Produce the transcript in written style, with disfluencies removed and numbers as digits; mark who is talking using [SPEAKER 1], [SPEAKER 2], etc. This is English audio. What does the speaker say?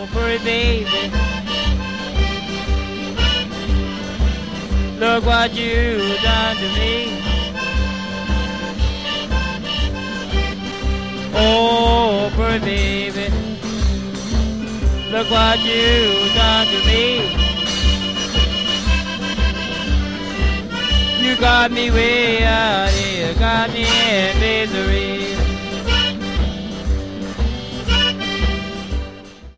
[SPEAKER 1] Oh, pretty baby, look what you done to me. Oh, pretty baby, look what you done to me. You got me way out here, got me in misery.